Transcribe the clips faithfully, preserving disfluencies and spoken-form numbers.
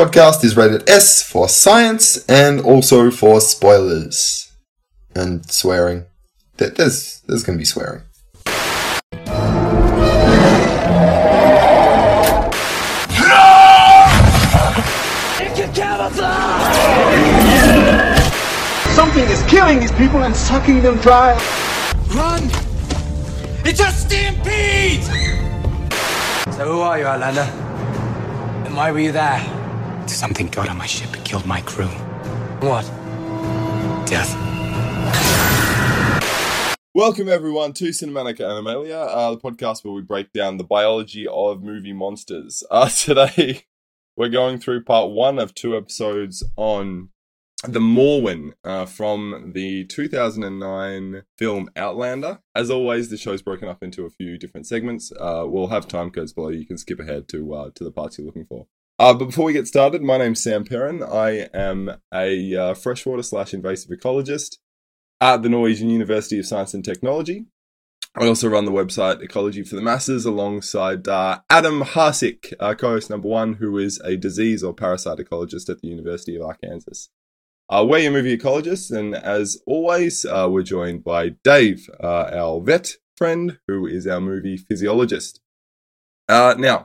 podcast is rated S for science and also for spoilers and swearing. There's, there's going to be swearing. Something is killing these people and sucking them dry. Run! It's a stampede! So who are you, Outlander? And why were you there? Something got on my ship and killed my crew. What? Death. Welcome everyone to Cinematica Animalia, uh, the podcast where we break down the biology of movie monsters. Uh, today, we're going through part one of two episodes on The Morwen uh, from the two thousand nine film Outlander. As always, the show's broken up into a few different segments. Uh, we'll have time codes below. You can skip ahead to uh, to the parts you're looking for. Uh, but before we get started, my name's Sam Perrin. I am a uh, freshwater slash invasive ecologist at the Norwegian University of Science and Technology. I also run the website Ecology for the Masses alongside uh, Adam Harsik, uh, co-host number one, who is a disease or parasite ecologist at the University of Arkansas. Uh, we're your movie ecologists, and as always, uh, we're joined by Dave, uh, our vet friend, who is our movie physiologist. Uh, now,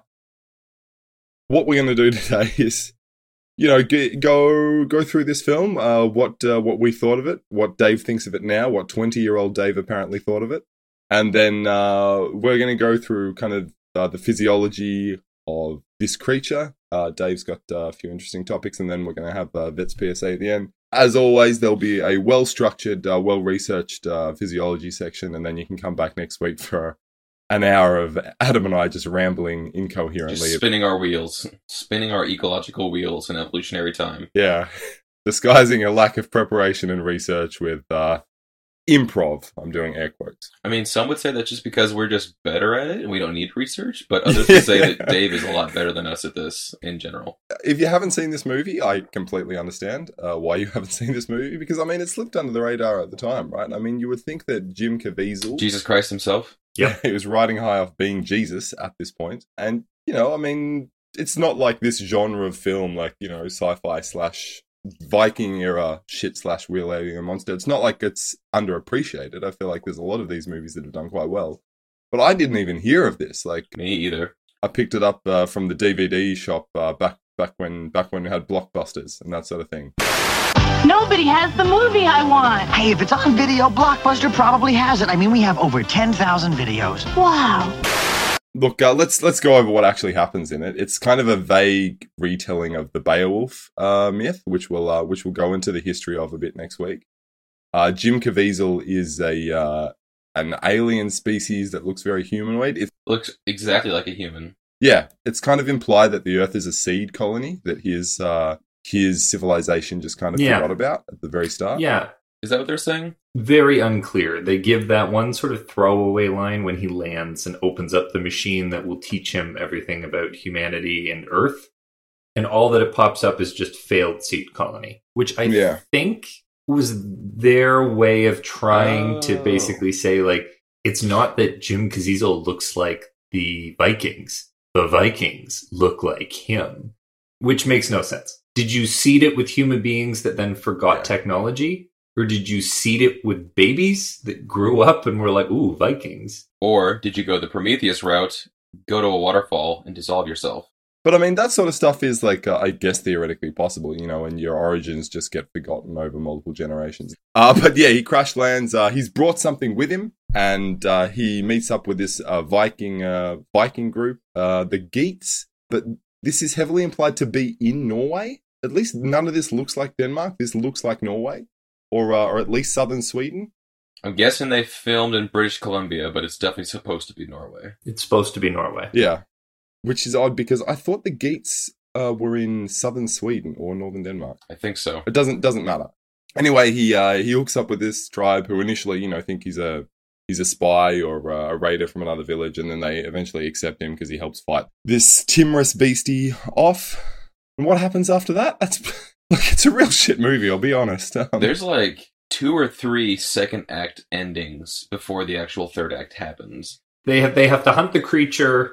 what we're going to do today is, you know, g- go go through this film, uh, what uh, what we thought of it, what Dave thinks of it now, what twenty-year-old Dave apparently thought of it, and then uh, we're going to go through kind of uh, the physiology of this creature. Uh, Dave's got uh, a few interesting topics, and then we're going to have uh, Vet's P S A at the end. As always, there'll be a well-structured, uh, well-researched uh, physiology section, and then you can come back next week for an hour of Adam and I just rambling incoherently. Just spinning our wheels. Spinning our ecological wheels in evolutionary time. Yeah. Disguising a lack of preparation and research with uh, improv. I'm doing air quotes. I mean, some would say that's just because we're just better at it and we don't need research, but others would say that Dave is a lot better than us at this in general. If you haven't seen this movie, I completely understand uh, why you haven't seen this movie, because, I mean, it slipped under the radar at the time, right? I mean, you would think that Jim Caviezel... Jesus Christ himself? Yeah, he was riding high off being Jesus at this point. And, you know, I mean, it's not like this genre of film, like, you know, sci-fi slash Viking era shit slash wheel alien monster. It's not like it's underappreciated. I feel like there's a lot of these movies that have done quite well. But I didn't even hear of this. Like, me either. I picked it up uh, from the D V D shop uh, back back when back when we had Blockbusters and that sort of thing. Nobody has the movie I want. Hey, if it's on video, Blockbuster probably has it. I mean, we have over ten thousand videos. Wow. Look, uh, let's let's go over what actually happens in it. It's kind of a vague retelling of the Beowulf uh, myth, which we'll uh, which we'll go into the history of a bit next week. Uh, Jim Caviezel is a uh, an alien species that looks very humanoid. It looks exactly like a human. Yeah, it's kind of implied that the Earth is a seed colony that his uh, his civilization just kind of yeah. forgot about at the very start. Yeah. Is that what they're saying? Very unclear. They give that one sort of throwaway line when he lands and opens up the machine that will teach him everything about humanity and Earth. And all that it pops up is just failed seed colony, which I yeah. think was their way of trying oh. to basically say, like, it's not that Jim Caviezel looks like the Vikings. The Vikings look like him, which makes no sense. Did you seed it with human beings that then forgot yeah. technology? Or did you seed it with babies that grew up and were like, ooh, Vikings? Or did you go the Prometheus route, go to a waterfall, and dissolve yourself? But I mean, that sort of stuff is like, uh, I guess, theoretically possible, you know, and your origins just get forgotten over multiple generations. Uh, but yeah, he crash lands. Uh, he's brought something with him, and uh, he meets up with this uh, Viking uh, Viking group, uh, the Geats. But this is heavily implied to be in Norway. At least none of this looks like Denmark. This looks like Norway. Or, uh, or at least southern Sweden. I'm guessing they filmed in British Columbia, but it's definitely supposed to be Norway. It's supposed to be Norway. Yeah. Which is odd because I thought the Geats uh, were in southern Sweden or northern Denmark. I think so. It doesn't doesn't matter. Anyway, he uh, he hooks up with this tribe who initially, you know, think he's a he's a spy or uh, a raider from another village, and then they eventually accept him because he helps fight this timorous beastie off. And what happens after that? That's look, it's a real shit movie, I'll be honest. Um, There's like two or three second act endings before the actual third act happens. They have they have to hunt the creature,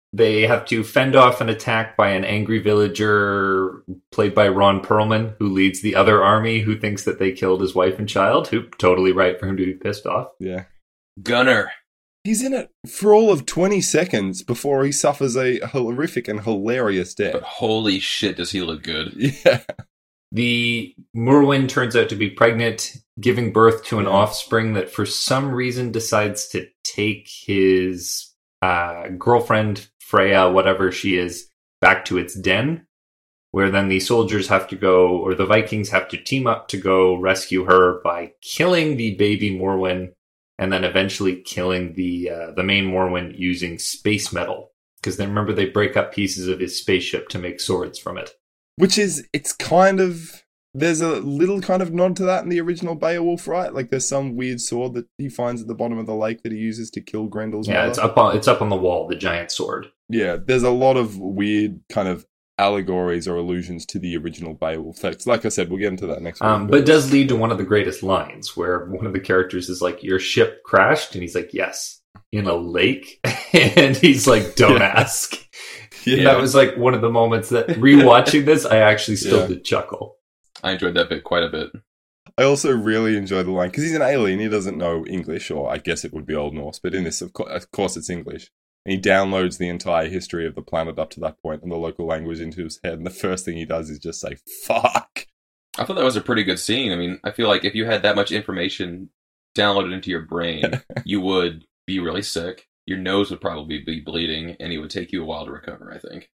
They have to fend off an attack by an angry villager played by Ron Perlman, who leads the other army, who thinks that they killed his wife and child. Who totally right for him to be pissed off. Yeah. Gunner. He's in it for all of twenty seconds before he suffers a horrific and hilarious death. But holy shit, does he look good. Yeah. The Morwen turns out to be pregnant, giving birth to an Yeah. offspring that for some reason decides to take his uh, girlfriend, Freya, whatever she is, back to its den, where then the soldiers have to go, or the Vikings have to team up to go rescue her by killing the baby Morwen, and then eventually killing the uh, the main Morwen using space metal. Because they remember they break up pieces of his spaceship to make swords from it. Which is, it's kind of, there's a little kind of nod to that in the original Beowulf, right? Like there's some weird sword that he finds at the bottom of the lake that he uses to kill Grendel's Yeah, mother. it's up on it's up on the wall, the giant sword. Yeah, there's a lot of weird kind of allegories or allusions to the original Beowulf. That's, like I said, we'll get into that next week. Um, but it does lead to one of the greatest lines, where one of the characters is like, "Your ship crashed," and he's like, "Yes, in a lake," and he's like, "Don't Yeah. ask." Yeah. And that was like one of the moments that rewatching this, I actually still Yeah. did chuckle. I enjoyed that bit quite a bit. I also really enjoy the line, because he's an alien, he doesn't know English, or I guess it would be Old Norse, but in this, of, co- of course, it's English. And he downloads the entire history of the planet up to that point and the local language into his head, and the first thing he does is just say, fuck. I thought that was a pretty good scene. I mean, I feel like if you had that much information downloaded into your brain, you would be really sick. Your nose would probably be bleeding, and it would take you a while to recover, I think.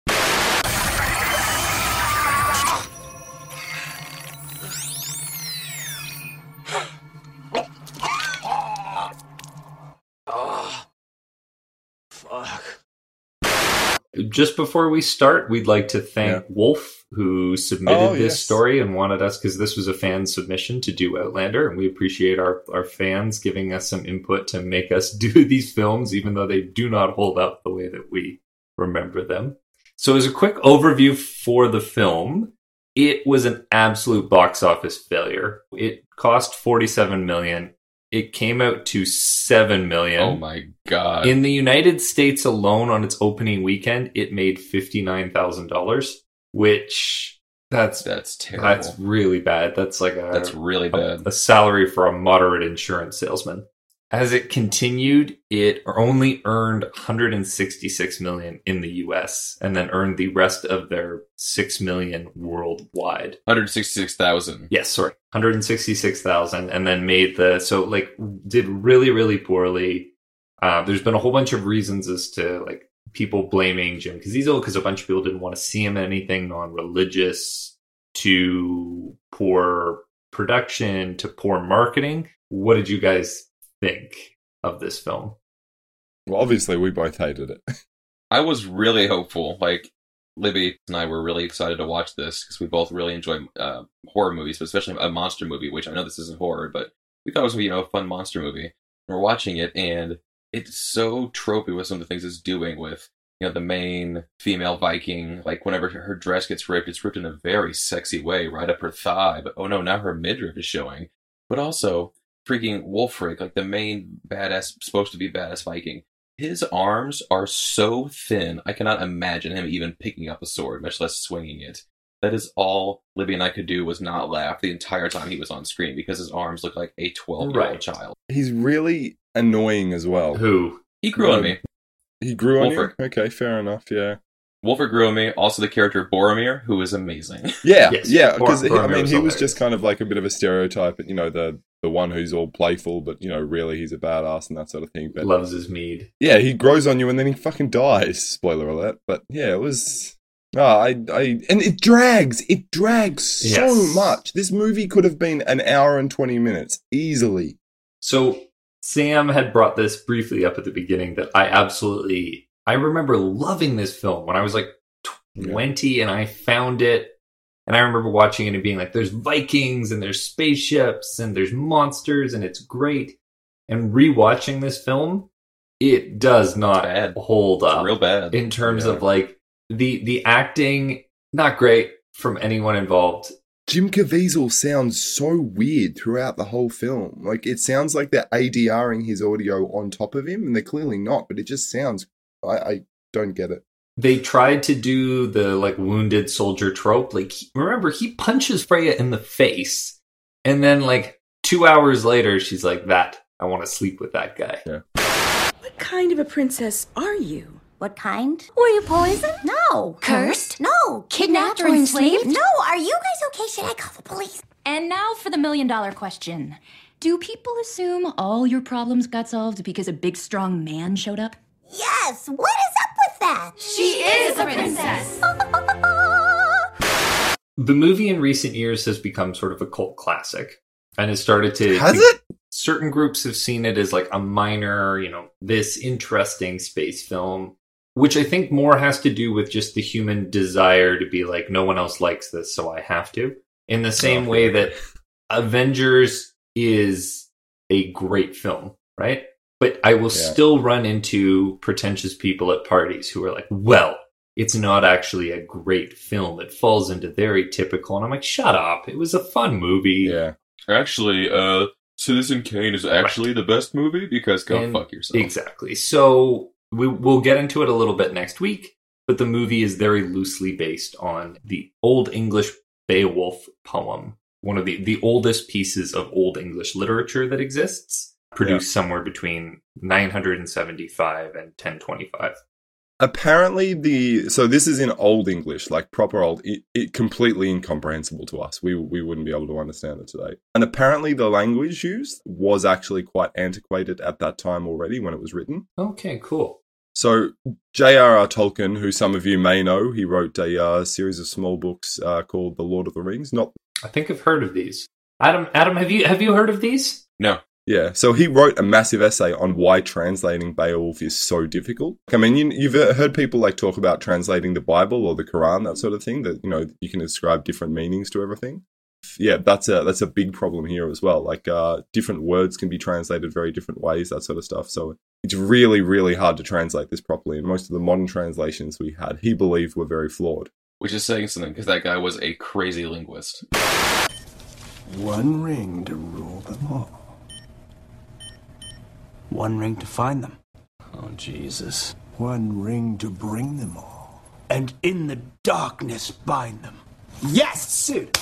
Just before we start, we'd like to thank Yeah. Wolf, who submitted Oh, this yes. story and wanted us, because this was a fan submission, to do Outlander. And we appreciate our, our fans giving us some input to make us do these films, even though they do not hold up the way that we remember them. So as a quick overview for the film, it was an absolute box office failure. It cost forty-seven million dollars. It came out to seven million dollars. Oh my god. In the United States alone, on its opening weekend, it made fifty-nine thousand dollars, which that's That's terrible. that's really bad. That's like a That's really bad. a, a salary for a moderate insurance salesman. As it continued, it only earned one hundred sixty-six million dollars in the U S and then earned the rest of their six million dollars worldwide. one hundred sixty-six thousand. Yes, sorry, one hundred sixty-six thousand, and then made the so like did really really poorly. Uh, there's been a whole bunch of reasons as to like people blaming Jim Caviezel because a bunch of people didn't want to see him in anything non-religious, to poor production, to poor marketing. What did you guys think of this film? Well, obviously, we both hated it. I was really hopeful. Like, Libby and I were really excited to watch this because we both really enjoy uh, horror movies, but especially a monster movie, which I know this isn't horror, but we thought it was, you know, a fun monster movie. And we're watching it, and it's so tropey with some of the things it's doing with, you know, the main female Viking. Like, whenever her dress gets ripped, it's ripped in a very sexy way, right up her thigh. But oh no, now her midriff is showing. But also, freaking Wolfric, like the main badass, supposed to be badass Viking. His arms are so thin, I cannot imagine him even picking up a sword, much less swinging it. That is all Libby and I could do, was not laugh the entire time he was on screen, because his arms look like a twelve-year-old Right. child. He's really annoying as well. Who? He grew on Um, me. He grew on Wolfric. you? Okay, fair enough, yeah. Wolfric grew on me. Also the character of Boromir, who is amazing. Yeah, Yes, yeah, Bor- because I Boromir mean, was he was hilarious. just kind of like a bit of a stereotype, you know, the the one who's all playful, but you know, really he's a badass and that sort of thing. But Loves his mead. yeah, he grows on you and then he fucking dies. Spoiler alert. But yeah, it was. Oh, I, I, and it drags. It drags so Yes. much. This movie could have been an hour and twenty minutes easily. So Sam had brought this briefly up at the beginning that I absolutely, I remember loving this film when I was like twenty and I found it. And I remember watching it and being like, there's Vikings and there's spaceships and there's monsters and it's great. And rewatching this film, it does not Bad. hold It's up real bad. in terms Yeah. of like the the acting, not great from anyone involved. Jim Caviezel sounds so weird throughout the whole film. Like, it sounds like they're ADRing his audio on top of him, and they're clearly not, but it just sounds... I, I don't get it. They tried to do the like wounded soldier trope. Like, remember, he punches Freya in the face, and then like two hours later, she's like, "That I want to sleep with that guy." Yeah. What kind of a princess are you? What kind? Were you poisoned? No. Cursed? No. Kidnapped or enslaved? No. Are you guys okay? Should I call the police? And now for the million dollar question. Do people assume all your problems got solved because a big strong man showed up? Yes. What is up with that? She is a princess. The movie in recent years has become sort of a cult classic and has started to... Has it? Certain groups have seen it as like a minor, you know, this interesting space film, which I think more has to do with just the human desire to be like, no one else likes this, so I have to. In the same oh, way that Avengers is a great film, right? But I will yeah. still run into pretentious people at parties who are like, well, it's not actually a great film. It falls into very typical. And I'm like, shut up. It was a fun movie. Yeah. Actually, uh, Citizen Kane is actually right. the best movie because go and fuck yourself. Exactly. So we, we'll get into it a little bit next week, but the movie is very loosely based on the Old English Beowulf poem, one of the, the oldest pieces of Old English literature that exists, produced yeah. somewhere between nine hundred seventy-five and ten twenty-five. Apparently, the so this is in Old English, like proper old, it, it completely incomprehensible to us. We we wouldn't be able to understand it today. And apparently, the language used was actually quite antiquated at that time already when it was written. Okay, cool. So J R R Tolkien, who some of you may know, he wrote a uh, series of small books uh, called The Lord of the Rings. Not, I think I've heard of these. Adam, Adam, have you have you heard of these? No. Yeah, so he wrote a massive essay on why translating Beowulf is so difficult. I mean, you, you've heard people like talk about translating the Bible or the Quran, that sort of thing, that, you know, you can ascribe different meanings to everything. Yeah, that's a that's a big problem here as well. Like, uh, different words can be translated very different ways, that sort of stuff. So it's really, really hard to translate this properly. And most of the modern translations we had, he believed, were very flawed. Which is saying something, because that guy was a crazy linguist. One ring to rule them all. One ring to find them. Oh, Jesus. One ring to bring them all. And in the darkness bind them. Yes, suit!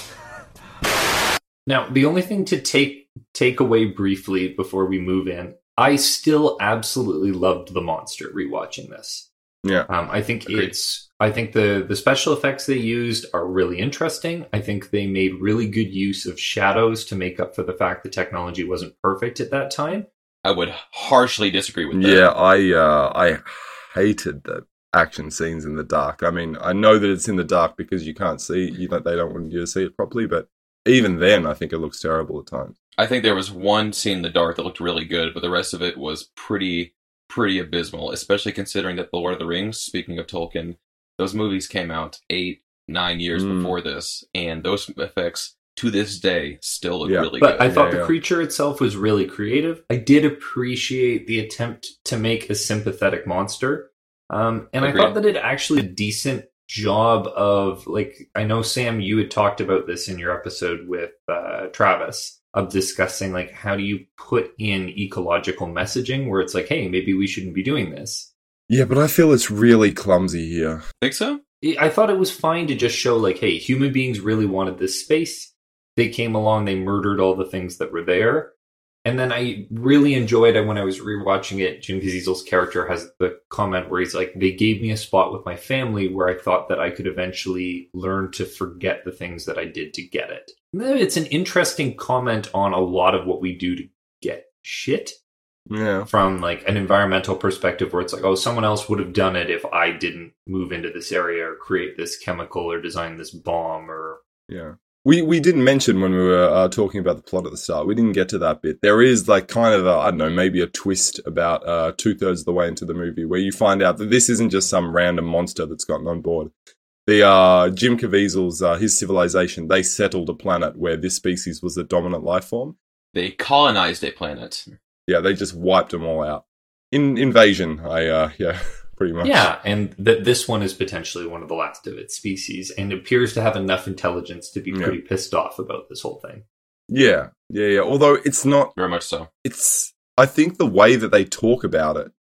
Now, the only thing to take take away briefly before we move in, I still absolutely loved The Monster rewatching this. Yeah. Um, I think Agreed. it's I think the, the special effects they used are really interesting. I think they made really good use of shadows to make up for the fact the technology wasn't perfect at that time. I would harshly disagree with that. Yeah, I uh, I hated the action scenes in the dark. I mean, I know that it's in the dark because you can't see, you know, they don't want you to see it properly, but even then, I think it looks terrible at times. I think there was one scene in the dark that looked really good, but the rest of it was pretty, pretty abysmal, especially considering that The Lord of the Rings, speaking of Tolkien, those movies came out eight, nine years mm. before this, and those effects to this day still look yeah. really but good. I thought yeah, the yeah. creature itself was really creative. I did appreciate the attempt to make a sympathetic monster. Um, and Agreed. I thought that it actually did a decent job of, like, I know, Sam, you had talked about this in your episode with uh, Travis, of discussing, like, how do you put in ecological messaging where it's like, hey, maybe we shouldn't be doing this. Yeah, but I feel it's really clumsy here. Think so? I thought it was fine to just show, like, hey, human beings really wanted this space. They came along, they murdered all the things that were there. And then I really enjoyed it when I was rewatching it. Jim Caviezel's character has the comment where he's like, they gave me a spot with my family where I thought that I could eventually learn to forget the things that I did to get it. It's an interesting comment on a lot of what we do to get shit. Yeah. From like an environmental perspective where it's like, oh, someone else would have done it if I didn't move into this area or create this chemical or design this bomb or... Yeah. We we didn't mention when we were uh, talking about the plot at the start. We didn't get to that bit. There is like kind of a, I don't know, maybe a twist about uh, two thirds of the way into the movie where you find out that this isn't just some random monster that's gotten on board. The uh, Jim Caviezel's uh, his civilization, they settled a planet where this species was the dominant life form. They colonized a planet. Yeah, they just wiped them all out. In invasion, I uh, yeah. Pretty much. Yeah, and that this one is potentially one of the last of its species and appears to have enough intelligence to be pretty yeah. pissed off about this whole thing. Yeah, yeah, yeah. Although it's not... Very much so. It's... I think the way that they talk about it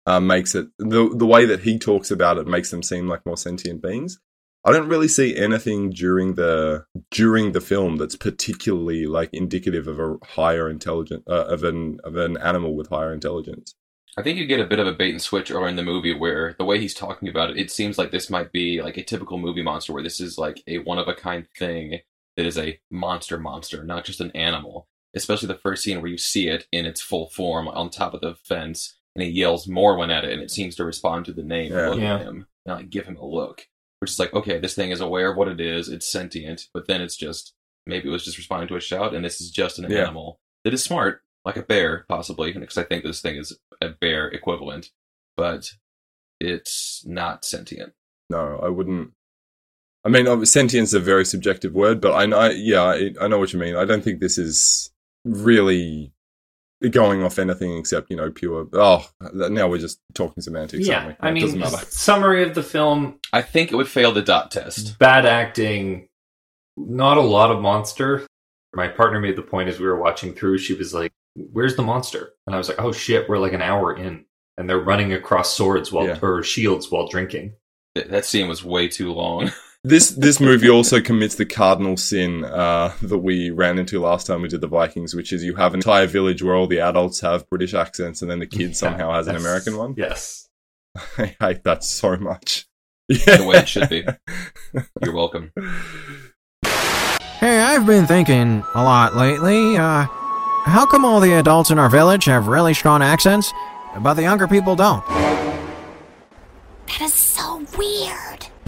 uh, makes it the the way that he talks about it makes them seem like more sentient beings. I don't really see anything during the during the film that's particularly like indicative of a higher intelligence uh, of an of an animal with higher intelligence. I think you get a bit of a bait and switch early in the movie where the way he's talking about it, it seems like this might be like a typical movie monster where this is like a one-of-a-kind thing that is a monster monster, not just an animal. Especially the first scene where you see it in its full form on top of the fence, and he yells Morwen at it, and it seems to respond to the name Yeah. and look Yeah. at him, and like give him a look. Which is like, okay, this thing is aware of what it is, it's sentient, but then it's just, maybe it was just responding to a shout, and this is just an Yeah. animal that is smart, like a bear, possibly, because I think this thing is a bear equivalent, but it's not sentient. No, I wouldn't. I mean, obviously, sentience is a very subjective word, but I know, yeah, I, I know what you mean. I don't think this is really going off anything except, you know, pure. Oh, now we're just talking semantics. Yeah, aren't we? I It mean, doesn't matter. summary of the film: I think it would fail the dot test. bad acting, not a lot of monster. My partner made the point as we were watching through. She was like, "Where's the monster?" And I was like, "Oh shit, we're like an hour in, and they're running across swords while Yeah. or shields while drinking." Th- That scene was way too long. This this movie also commits the cardinal sin uh, that we ran into last time we did the Vikings, which is you have an entire village where all the adults have British accents, and then the kid somehow has an Yes. American one. Yes. I hate that so much. The way it should be. You're welcome. Hey, I've been thinking a lot lately. Uh, how come all the adults in our village have really strong accents, but the younger people don't? That is so weird.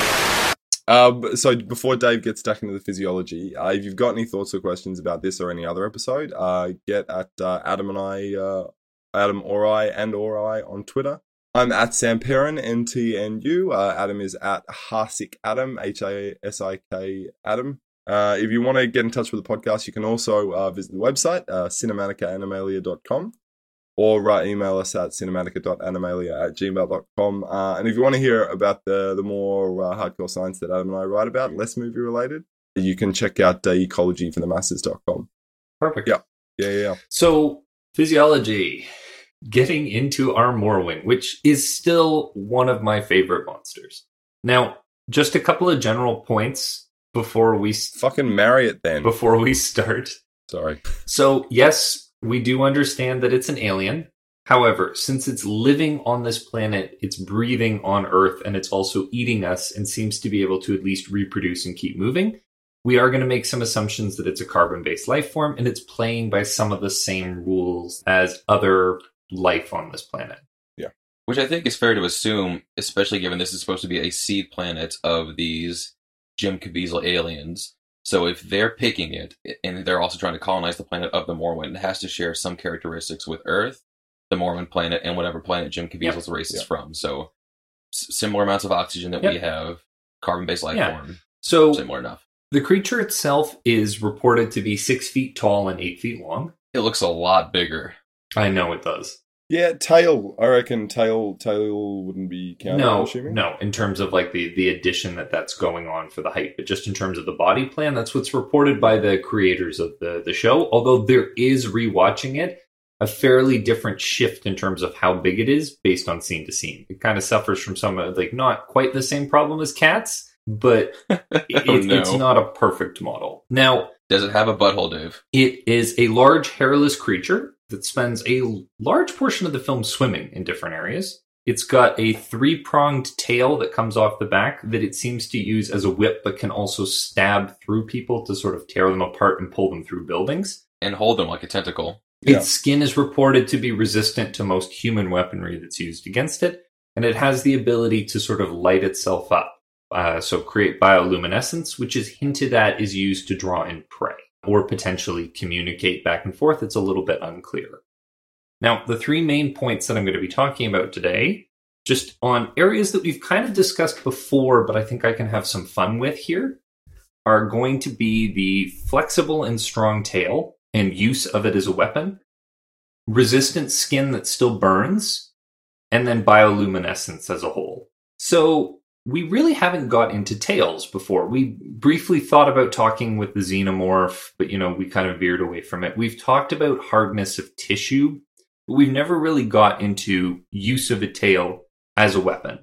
Uh, so before Dave gets stuck into the physiology, uh, if you've got any thoughts or questions about this or any other episode, uh, get at uh, Adam and I, uh, Adam or I and or I on Twitter. I'm at Sam Perrin, N T N U. Uh, Adam is at Hasik Adam, H A S I K Adam. Uh, if you want to get in touch with the podcast, you can also uh, visit the website, uh, cinematica animalia dot com. Or uh, email us at cinematica dot animalia at gmail dot com. Uh, and if you want to hear about the the more uh, hardcore science that Adam and I write about, less movie related, you can check out uh, ecology for the masses dot com. Perfect. Yeah. Yeah, yeah, yeah. So, physiology. Getting into our Morwen, which is still one of my favorite monsters. Now, just a couple of general points before we... Fucking marry it then. Before we start. Sorry. So, yes... We do understand that it's an alien. However, since it's living on this planet, it's breathing on Earth, and it's also eating us and seems to be able to at least reproduce and keep moving, we are going to make some assumptions that it's a carbon-based life form, and it's playing by some of the same rules as other life on this planet. Yeah. Which I think is fair to assume, especially given this is supposed to be a seed planet of these Jim Caviezel aliens. So if they're picking it, and they're also trying to colonize the planet of the Morwen, it has to share some characteristics with Earth, the Morwen planet, and whatever planet Jim Caviezel's Yep. race is Yep. from. So s- similar amounts of oxygen that Yep. we have, carbon-based life Yeah. form, So similar enough. the creature itself is reported to be six feet tall and eight feet long. It looks a lot bigger. I know it does. Yeah, tail. I reckon tail tail wouldn't be counted, I'm No, assuming. no, in terms of like the, the addition that that's going on for the height, but just in terms of the body plan, that's what's reported by the creators of the, the show. Although there is, rewatching it, a fairly different shift in terms of how big it is based on scene to scene. It kind of suffers from some, uh, like, not quite the same problem as Cats, but it, Oh, no. it's not a perfect model. Now, Does it have a butthole, Dave? it is a large hairless creature that spends a large portion of the film swimming in different areas. It's got a three-pronged tail that comes off the back that it seems to use as a whip, but can also stab through people to sort of tear them apart and pull them through buildings. And hold them like a tentacle. Yeah. Its skin is reported to be resistant to most human weaponry that's used against it, and it has the ability to sort of light itself up, uh, so create bioluminescence, which is hinted at is used to draw in prey, or potentially communicate back and forth. It's a little bit unclear. Now, the three main points that I'm going to be talking about today, just on areas that we've kind of discussed before, but I think I can have some fun with here, are going to be the flexible and strong tail and use of it as a weapon, resistant skin that still burns, and then bioluminescence as a whole. So we really haven't got into tails before. We briefly thought about talking with the xenomorph, but, you know, we kind of veered away from it. We've talked about hardness of tissue but we've never really got into use of a tail as a weapon.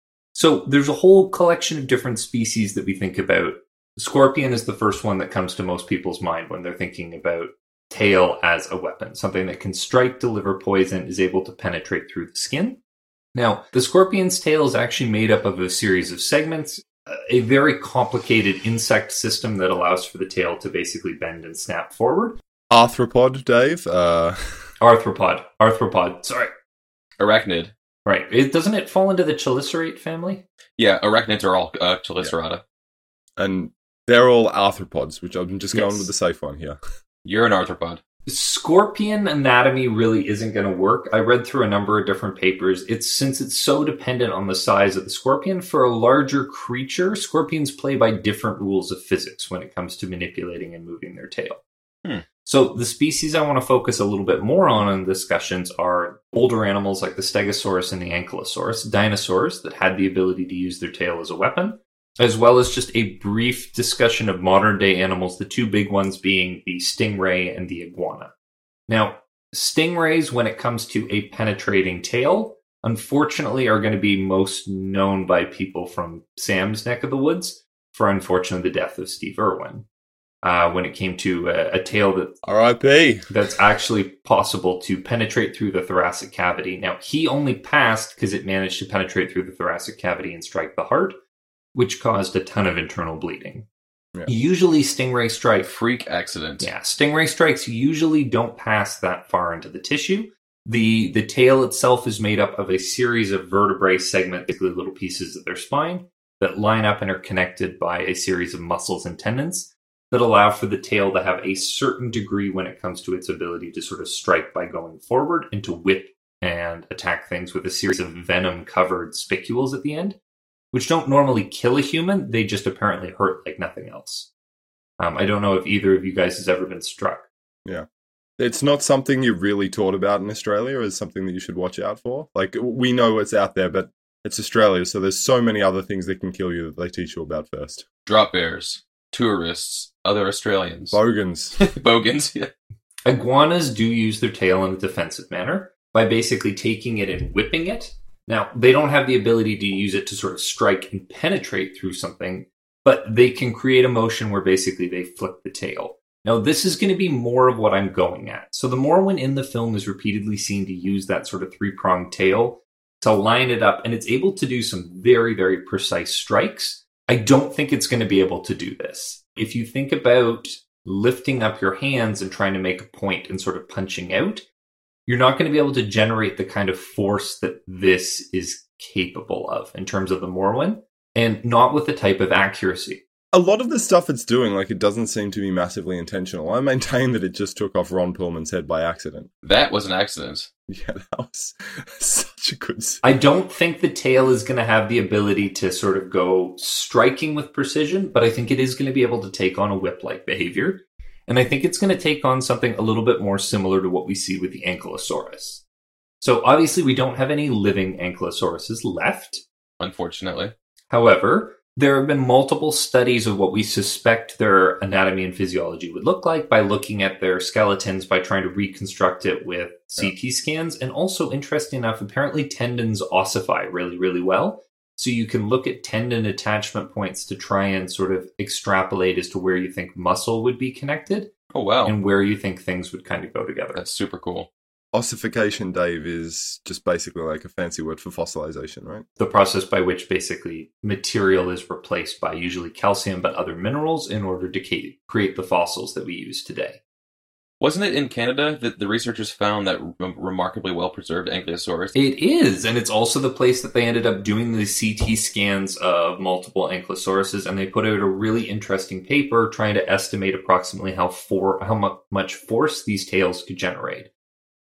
So there's a whole collection of different species that we think about. The scorpion is the first one that comes to most people's mind when they're thinking about tail as a weapon, something that can strike, deliver poison, is able to penetrate through the skin. Now, the scorpion's tail is actually made up of a series of segments, a very complicated insect system that allows for the tail to basically bend and snap forward. Arthropod, Dave? Uh... Arthropod. Arthropod. Sorry. Arachnid. Right. It, doesn't it fall into the chelicerate family? Yeah, arachnids are all uh, chelicerata. Yeah. And they're all arthropods, which I'm just going Yes. with the safe one here. You're an arthropod. Scorpion anatomy really isn't going to work. I read through a number of different papers. It's since it's so dependent on the size of the scorpion, for a larger creature, scorpions play by different rules of physics when it comes to manipulating and moving their tail. Hmm. So the species I want to focus a little bit more on in discussions are older animals like the Stegosaurus and the Ankylosaurus, dinosaurs that had the ability to use their tail as a weapon, as well as just a brief discussion of modern day animals, the two big ones being the stingray and the iguana. Now, stingrays, when it comes to a penetrating tail, unfortunately are going to be most known by people from Sam's neck of the woods for, unfortunately, the death of Steve Irwin. Uh, when it came to a, a tail that R I P that's actually possible to penetrate through the thoracic cavity. Now, he only passed because it managed to penetrate through the thoracic cavity and strike the heart, which caused a ton of internal bleeding. Yeah. Usually stingray strike... Freak accident. Yeah, stingray strikes usually don't pass that far into the tissue. The the tail itself is made up of a series of vertebrae segments, basically little pieces of their spine, that line up and are connected by a series of muscles and tendons that allow for the tail to have a certain degree when it comes to its ability to sort of strike by going forward and to whip and attack things with a series of venom-covered spicules at the end, which don't normally kill a human. They just apparently hurt like nothing else. Um, I don't know if either of you guys has ever been struck. Yeah. It's not something you're really taught about in Australia, or is something that you should watch out for. Like, we know it's out there, but it's Australia, so there's so many other things that can kill you that they teach you about first. Drop bears, tourists, other Australians. Bogans. Bogans, yeah. Iguanas do use their tail in a defensive manner by basically taking it and whipping it. Now, they don't have the ability to use it to sort of strike and penetrate through something, but they can create a motion where basically they flick the tail. Now, this is going to be more of what I'm going at. So the Morwen in the film is repeatedly seen to use that sort of three-pronged tail to line it up, and it's able to do some very, very precise strikes. I don't think it's going to be able to do this. If you think about lifting up your hands and trying to make a point and sort of punching out, you're not going to be able to generate the kind of force that this is capable of in terms of the Morwen, and not with the type of accuracy. A lot of the stuff it's doing, like, it doesn't seem to be massively intentional. I maintain that it just took off Ron Perlman's head by accident. That was an accident. Yeah, that was such a good scene. I don't think the tail is going to have the ability to sort of go striking with precision, but I think it is going to be able to take on a whip-like behavior. And I think it's going to take on something a little bit more similar to what we see with the Ankylosaurus. So obviously we don't have any living Ankylosauruses left. Unfortunately. However, there have been multiple studies of what we suspect their anatomy and physiology would look like by looking at their skeletons, by trying to reconstruct it with C T scans. And also, interesting enough, apparently tendons ossify really, really well. So you can look at tendon attachment points to try and sort of extrapolate as to where you think muscle would be connected. Oh, wow. And where you think things would kind of go together. That's super cool. Ossification, Dave, is just basically like a fancy word for fossilization, right? The process by which basically material is replaced by usually calcium but other minerals in order to create the fossils that we use today. Wasn't it in Canada that the researchers found that re- remarkably well-preserved Ankylosaurus? It is, and it's also the place that they ended up doing the C T scans of multiple Ankylosauruses, and they put out a really interesting paper trying to estimate approximately how, for, how mu- much force these tails could generate.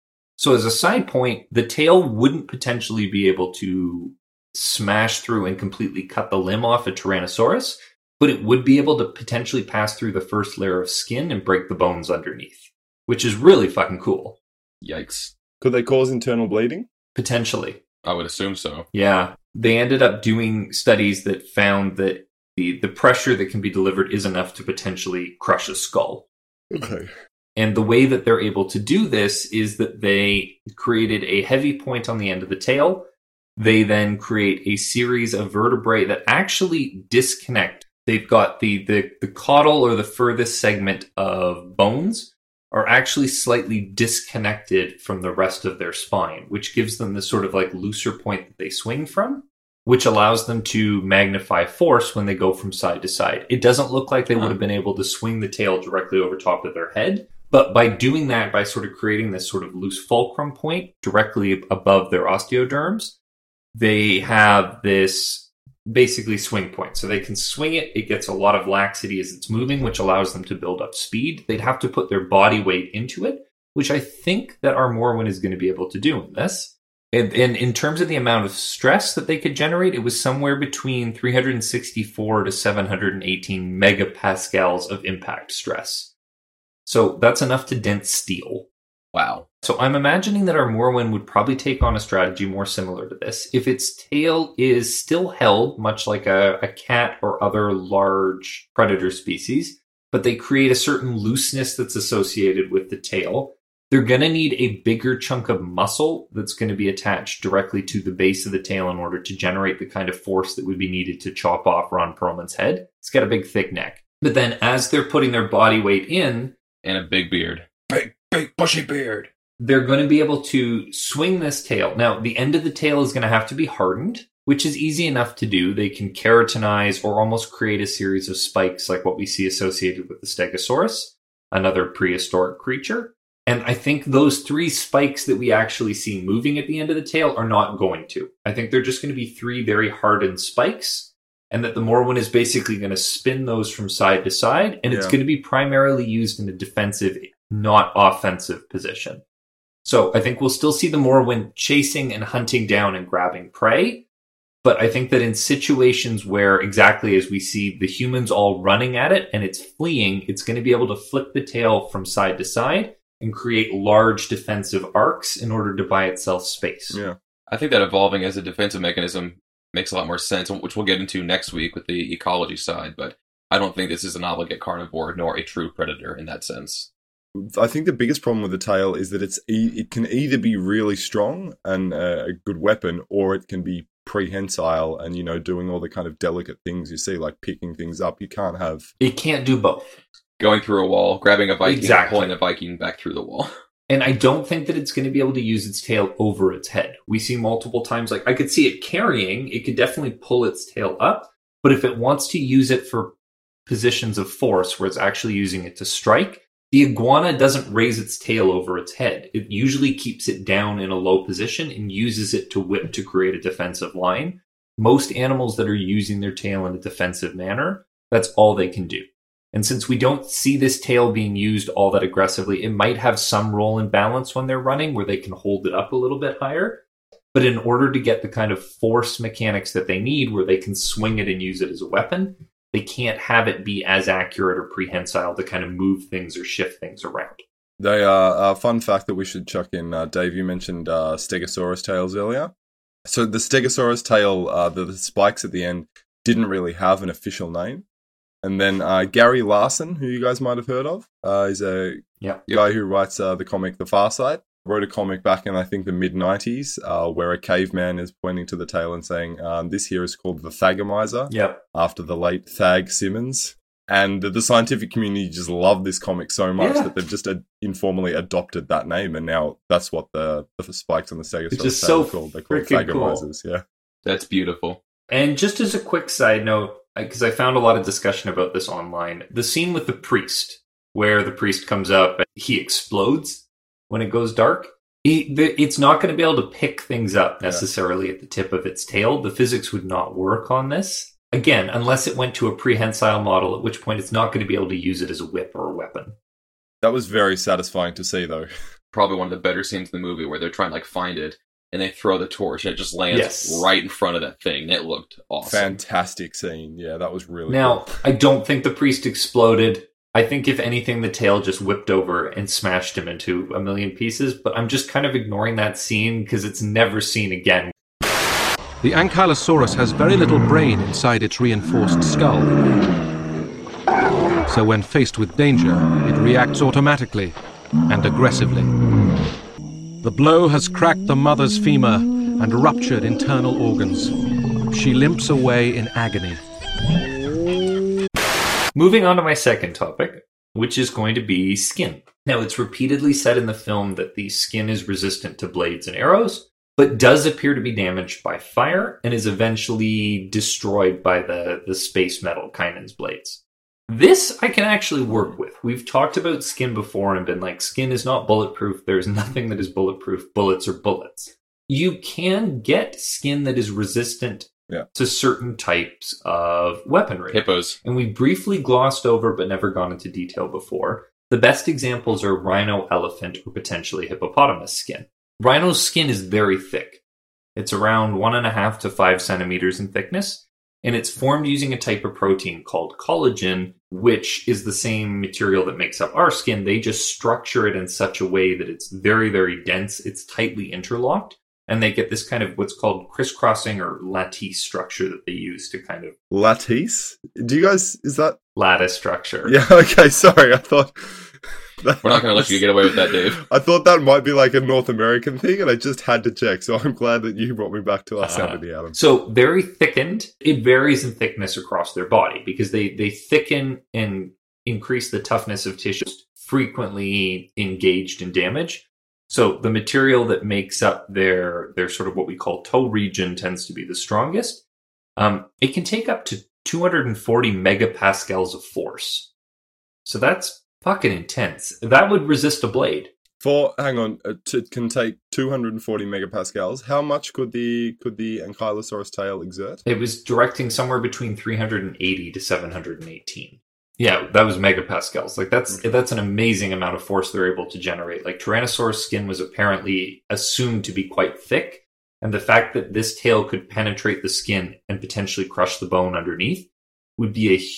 So as a side point, the tail wouldn't potentially be able to smash through and completely cut the limb off a Tyrannosaurus, but it would be able to potentially pass through the first layer of skin and break the bones underneath, which is really fucking cool. Yikes. Could they cause internal bleeding? Potentially. I would assume so. Yeah. They ended up doing studies that found that the, the pressure that can be delivered is enough to potentially crush a skull. Okay. And the way that they're able to do this is that they created a heavy point on the end of the tail. They then create a series of vertebrae that actually disconnect. They've got the, the, the caudal or the furthest segment of bones are actually slightly disconnected from the rest of their spine, which gives them this sort of like looser point that they swing from, which allows them to magnify force when they go from side to side. It doesn't look like they would have been able to swing the tail directly over top of their head, but by doing that, by sort of creating this sort of loose fulcrum point directly above their osteoderms, they have this basically swing point. So they can swing it. It gets a lot of laxity as it's moving, which allows them to build up speed. They'd have to put their body weight into it, which I think that our Morwen is going to be able to do in this. And, and in terms of the amount of stress that they could generate, it was somewhere between three hundred sixty-four to seven hundred eighteen megapascals of impact stress. So that's enough to dent steel. Wow. So I'm imagining that our Morwen would probably take on a strategy more similar to this. If its tail is still held, much like a, a cat or other large predator species, but they create a certain looseness that's associated with the tail, they're going to need a bigger chunk of muscle that's going to be attached directly to the base of the tail in order to generate the kind of force that would be needed to chop off Ron Perlman's head. It's got a big, thick neck. But then as they're putting their body weight in... And a big beard. Big, big, bushy beard. They're going to be able to swing this tail. Now, the end of the tail is going to have to be hardened, which is easy enough to do. They can keratinize or almost create a series of spikes like what we see associated with the Stegosaurus, another prehistoric creature. And I think those three spikes that we actually see moving at the end of the tail are not going to. I think they're just going to be three very hardened spikes, and that the Morwen is basically going to spin those from side to side, and yeah. It's going to be primarily used in a defensive, not offensive position. So I think we'll still see the Morwen chasing and hunting down and grabbing prey, but I think that in situations where, exactly as we see the humans all running at it and it's fleeing, it's going to be able to flip the tail from side to side and create large defensive arcs in order to buy itself space. Yeah, I think that evolving as a defensive mechanism makes a lot more sense, which we'll get into next week with the ecology side, but I don't think this is an obligate carnivore nor a true predator in that sense. I think the biggest problem with the tail is that it's e- it can either be really strong and uh, a good weapon, or it can be prehensile and, you know, doing all the kind of delicate things you see, like picking things up. You can't have... It can't do both. Going through a wall, grabbing a Viking, exactly. and pulling a Viking back through the wall. And I don't think that it's going to be able to use its tail over its head. We see multiple times, like, I could see it carrying, it could definitely pull its tail up, but if it wants to use it for positions of force where it's actually using it to strike, the iguana doesn't raise its tail over its head. It usually keeps it down in a low position and uses it to whip to create a defensive line. Most animals that are using their tail in a defensive manner, that's all they can do. And since we don't see this tail being used all that aggressively, it might have some role in balance when they're running where they can hold it up a little bit higher. But in order to get the kind of force mechanics that they need where they can swing it and use it as a weapon, they can't have it be as accurate or prehensile to kind of move things or shift things around. They are a uh, fun fact that we should chuck in. Uh, Dave, you mentioned uh, Stegosaurus tails earlier. So the Stegosaurus tail, uh, the, the spikes at the end, didn't really have an official name. And then uh, Gary Larson, who you guys might have heard of, uh, is a yep. guy who writes uh, the comic The Far Side. Wrote a comic back in, I think, the mid nineties, uh, where a caveman is pointing to the tail and saying, um, this here is called the Thagomizer, yep. after the late Thag Simmons. And the, the scientific community just loved this comic so much yeah. that they've just uh, informally adopted that name, and now that's what the, the spikes on the Stegosaurus tail so are called. They're called Thagomizers, cool. yeah. That's beautiful. And just as a quick side note, because I found a lot of discussion about this online, the scene with the priest, where the priest comes up and he explodes when it goes dark, he, the, it's not going to be able to pick things up necessarily yeah. at the tip of its tail. The physics would not work on this. Again, unless it went to a prehensile model, at which point it's not going to be able to use it as a whip or a weapon. That was very satisfying to see, though. Probably one of the better scenes in the movie where they're trying to like find it, and they throw the torch, and it just lands yes. right in front of that thing. It looked awesome. Fantastic scene. Yeah, that was really Now, cool. I don't think the priest exploded. I think, if anything, the tail just whipped over and smashed him into a million pieces, but I'm just kind of ignoring that scene because it's never seen again. The Ankylosaurus has very little brain inside its reinforced skull. so when faced with danger, it reacts automatically and aggressively. The blow has cracked the mother's femur and ruptured internal organs. She limps away in agony. Moving on to my second topic, which is going to be skin. Now, it's repeatedly said in the film that the skin is resistant to blades and arrows, but does appear to be damaged by fire and is eventually destroyed by the, the space metal Kynan's blades. This I can actually work with. We've talked about skin before and been like, skin is not bulletproof. There's nothing that is bulletproof. Bullets are bullets. You can get skin that is resistant yeah. to certain types of weaponry. Hippos. And we briefly glossed over but never gone into detail before. The best examples are rhino, elephant, or potentially hippopotamus skin. Rhino's skin is very thick. It's around one and a half to five centimeters in thickness. And it's formed using a type of protein called collagen, which is the same material that makes up our skin. They just structure it in such a way that it's very, very dense. It's tightly interlocked. And they get this kind of what's called crisscrossing or lattice structure that they use to kind of... Lattice? Do you guys... Is that... Lattice structure. Yeah, okay, sorry. I thought... That We're not going to let you get away with that, Dave. I thought that might be like a North American thing, and I just had to check. So I'm glad that you brought me back to our sanity, Adam. So very thickened. It varies in thickness across their body because they, they thicken and increase the toughness of tissues frequently engaged in damage. So the material that makes up their, their sort of what we call toe region tends to be the strongest. Um, it can take up to two hundred forty megapascals of force. So that's fucking intense. That would resist a blade. For hang on, it can take two hundred forty megapascals. How much could the could the Ankylosaurus tail exert? It was directing somewhere between three hundred eighty to seven hundred eighteen. Yeah, that was megapascals. Like that's okay. That's an amazing amount of force they're able to generate. Like Tyrannosaurus skin was apparently assumed to be quite thick, and the fact that this tail could penetrate the skin and potentially crush the bone underneath would be a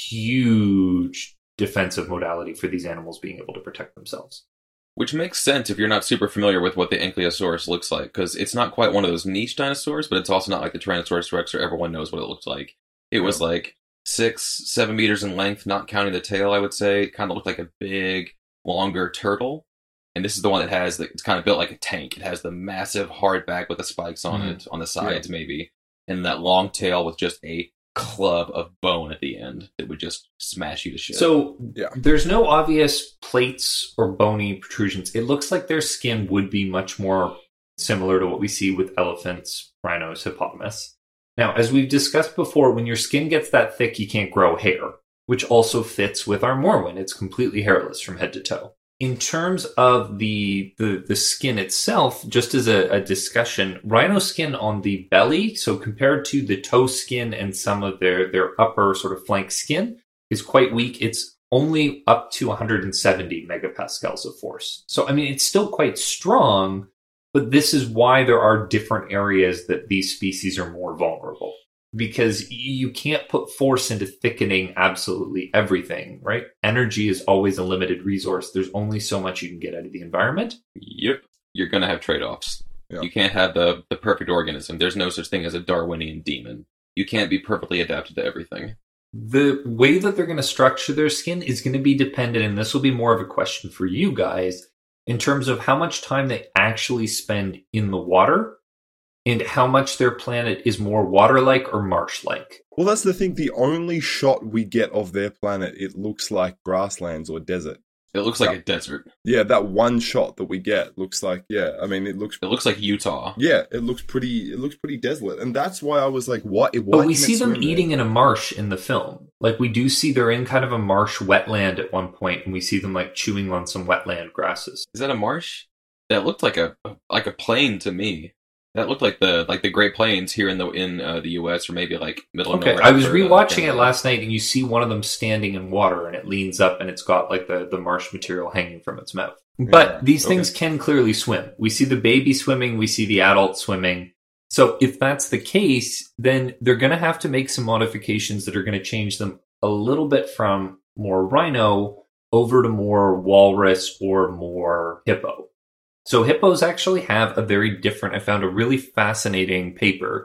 huge defensive modality for these animals being able to protect themselves. Which makes sense if you're not super familiar with what the Ankylosaurus looks like, because it's not quite one of those niche dinosaurs, but it's also not like the Tyrannosaurus Rex where everyone knows what it looks like. It was like six, seven meters in length, not counting the tail, I would say. It kind of looked like a big, longer turtle. And this is the one that has, the, it's kind of built like a tank. It has the massive hard back with the spikes on mm. it, on the sides yeah. maybe, and that long tail with just a club of bone at the end that would just smash you to shit. So yeah. there's no obvious plates or bony protrusions. It looks like their skin would be much more similar to what we see with elephants, rhinos, hippopotamus. Now, as we've discussed before, when your skin gets that thick, you can't grow hair, which also fits with our Morwen. It's completely hairless from head to toe. In terms of the the, the skin itself, just as a, a discussion, rhino skin on the belly, so compared to the toe skin and some of their, their upper sort of flank skin, is quite weak. It's only up to one hundred seventy megapascals of force. So, I mean, it's still quite strong, but this is why there are different areas that these species are more vulnerable. Because you can't put force into thickening absolutely everything, right? Energy is always a limited resource. There's only so much you can get out of the environment. Yep. You're going to have trade-offs. Yeah. You can't have the, the perfect organism. There's no such thing as a Darwinian demon. You can't be perfectly adapted to everything. The way that they're going to structure their skin is going to be dependent, and this will be more of a question for you guys, in terms of how much time they actually spend in the water and how much their planet is more water-like or marsh-like. Well, that's the thing. The only shot we get of their planet, it looks like grasslands or desert. It looks like that, a desert. Yeah, that one shot that we get looks like, yeah, I mean, it looks... It looks like Utah. Yeah, it looks pretty, it looks pretty desolate. And that's why I was like, what? Why but we see them eating there? in a marsh in the film. Like, we do see they're in kind of a marsh wetland at one point, and we see them, like, chewing on some wetland grasses. Is that a marsh? That looked like a like a plain to me. That looked like the like the Great Plains here in the in uh, the U S or maybe like middle of okay, nowhere. I was rewatching it last night, and you see one of them standing in water, and it leans up, and it's got like the, the marsh material hanging from its mouth. But yeah, these okay. things can clearly swim. We see the baby swimming, we see the adult swimming. So if that's the case, then they're going to have to make some modifications that are going to change them a little bit from more rhino over to more walrus or more hippo. So hippos actually have a very different, I found a really fascinating paper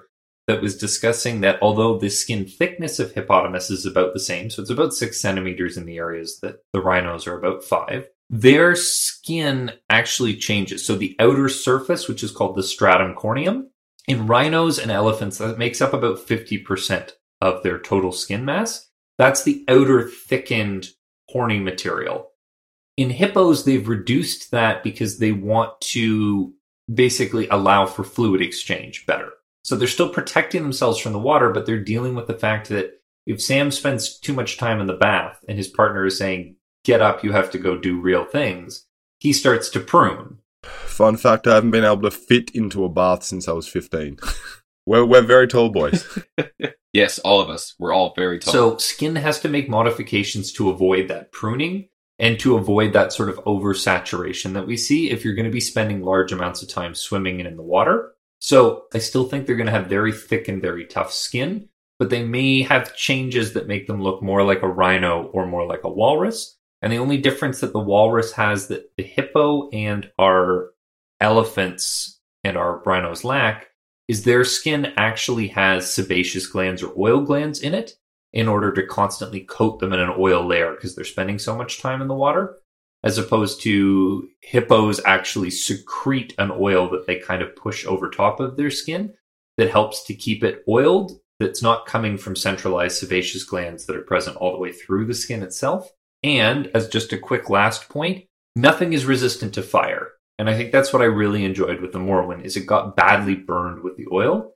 that was discussing that although the skin thickness of hippopotamus is about the same, so it's about six centimeters in the areas that the rhinos are about five, their skin actually changes. So the outer surface, which is called the stratum corneum, in rhinos and elephants, that makes up about fifty percent of their total skin mass. That's the outer thickened horny material. In hippos, they've reduced that because they want to basically allow for fluid exchange better. So they're still protecting themselves from the water, but they're dealing with the fact that if Sam spends too much time in the bath and his partner is saying, get up, you have to go do real things, he starts to prune. Fun fact, I haven't been able to fit into a bath since I was fifteen. we're, we're very tall boys. Yes, all of us. We're all very tall. So skin has to make modifications to avoid that pruning and to avoid that sort of oversaturation that we see if you're going to be spending large amounts of time swimming and in the water. So I still think they're going to have very thick and very tough skin, but they may have changes that make them look more like a rhino or more like a walrus. And the only difference that the walrus has that the hippo and our elephants and our rhinos lack is their skin actually has sebaceous glands or oil glands in it in order to constantly coat them in an oil layer because they're spending so much time in the water, as opposed to hippos actually secrete an oil that they kind of push over top of their skin that helps to keep it oiled, that's not coming from centralized sebaceous glands that are present all the way through the skin itself. And as just a quick last point, nothing is resistant to fire. And I think that's what I really enjoyed with the Morwen, is it got badly burned with the oil.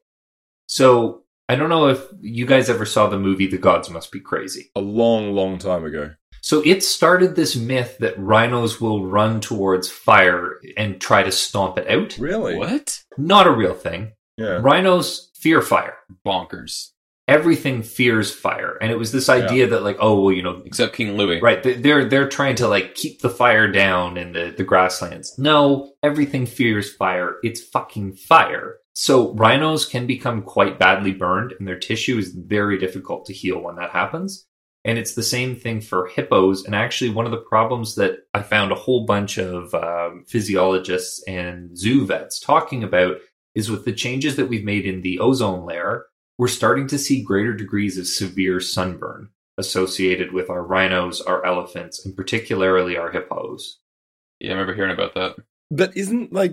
So I don't know if you guys ever saw the movie The Gods Must Be Crazy. A long, long time ago. So it started this myth that rhinos will run towards fire and try to stomp it out. Really? What? Not a real thing. Yeah. Rhinos fear fire. Bonkers. Everything fears fire. And it was this idea Yeah. that like, oh, well, you know. Except King Louis. Right. They're, they're trying to like keep the fire down in the, the grasslands. No, everything fears fire. It's fucking fire. So rhinos can become quite badly burned and their tissue is very difficult to heal when that happens. And it's the same thing for hippos. And actually one of the problems that I found a whole bunch of um, physiologists and zoo vets talking about is with the changes that we've made in the ozone layer, we're starting to see greater degrees of severe sunburn associated with our rhinos, our elephants, and particularly our hippos. Yeah, I remember hearing about that. But isn't, like,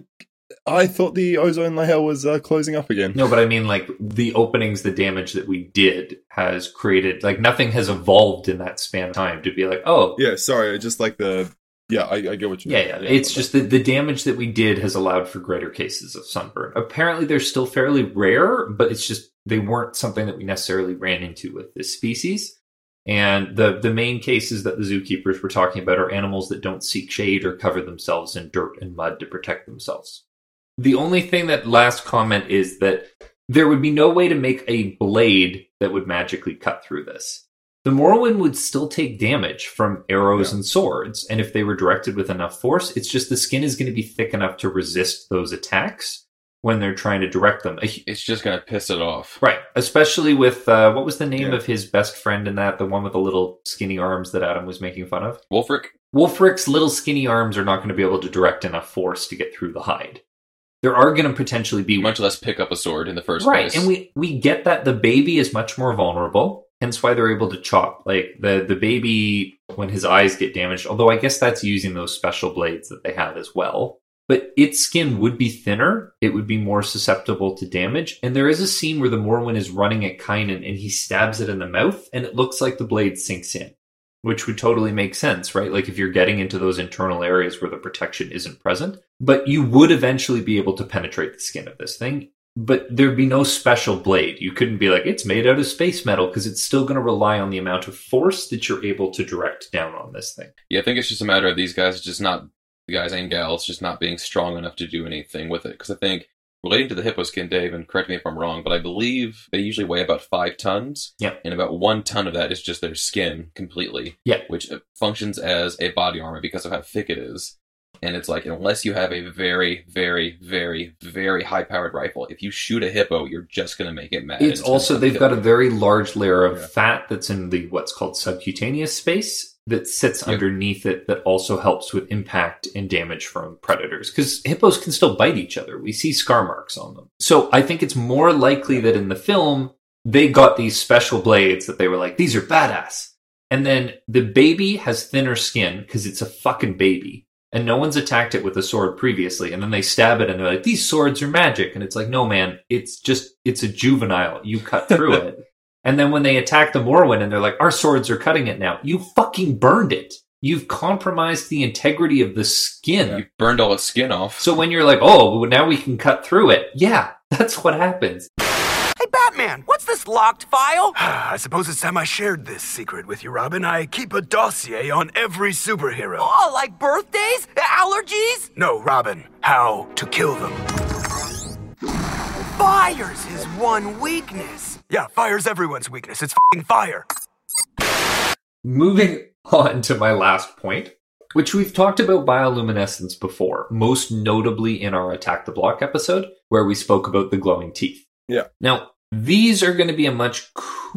I thought the ozone layer was uh, closing up again. No, but I mean, like, the openings, the damage that we did has created, like, nothing has evolved in that span of time to be like, oh. Yeah, sorry, just like the, yeah, I, I get what you yeah, mean. Yeah, yeah, it's just that the damage that we did has allowed for greater cases of sunburn. Apparently, they're still fairly rare, but it's just, they weren't something that we necessarily ran into with this species. And the, the main cases that the zookeepers were talking about are animals that don't seek shade or cover themselves in dirt and mud to protect themselves. The only thing that last comment is that there would be no way to make a blade that would magically cut through this. The Morwen would still take damage from arrows yeah. and swords, and if they were directed with enough force, it's just the skin is going to be thick enough to resist those attacks when they're trying to direct them. It's just going to piss it off. Right. Especially with, uh, what was the name yeah. of his best friend in that? The one with the little skinny arms that Adam was making fun of? Wulfric? Wulfric's little skinny arms are not going to be able to direct enough force to get through the hide. There are going to potentially be... Much less pick up a sword in the first right. place. Right, and we, we get that the baby is much more vulnerable, hence why they're able to chop. Like, the, the baby, when his eyes get damaged, although I guess that's using those special blades that they have as well. But its skin would be thinner, it would be more susceptible to damage, and there is a scene where the Morwen is running at Kynan and he stabs it in the mouth, and it looks like the blade sinks in, which would totally make sense, right? Like if you're getting into those internal areas where the protection isn't present. But you would eventually be able to penetrate the skin of this thing, but there'd be no special blade. You couldn't be like, it's made out of space metal, because it's still going to rely on the amount of force that you're able to direct down on this thing. Yeah, I think it's just a matter of these guys just not... the guys and gals just not being strong enough to do anything with it. Because I think, relating to the hippo skin, Dave, and correct me if I'm wrong, but I believe they usually weigh about five tons. Yeah. And about one ton of that is just their skin completely. Yeah. Which functions as a body armor because of how thick it is. And it's like, unless you have a very, very, very, very high-powered rifle, if you shoot a hippo, you're just going to make it mad. It's also, they've got a very large layer of yeah. fat that's in the what's called subcutaneous space. that sits Yep. underneath it that also helps with impact and damage from predators. Because hippos can still bite each other. We see scar marks on them. So I think it's more likely that in the film, they got these special blades that they were like, these are badass. And then the baby has thinner skin because it's a fucking baby. And no one's attacked it with a sword previously. And then they stab it and they're like, these swords are magic. And it's like, no, man, it's just, it's a juvenile. You cut through it. And then when they attack the Morwen and they're like, our swords are cutting it now. You fucking burned it. You've compromised the integrity of the skin. You burned all its skin off. So when you're like, oh, well, now we can cut through it. Yeah, that's what happens. Hey, Batman, what's this locked file? I suppose it's time I shared this secret with you, Robin. I keep a dossier on every superhero. Oh, like birthdays? Allergies? No, Robin. How to kill them. Fire's his one weakness. Yeah, fire's everyone's weakness. It's f***ing fire. Moving on to my last point, which we've talked about bioluminescence before, most notably in our Attack the Block episode, where we spoke about the glowing teeth. Yeah. Now, these are going to be a much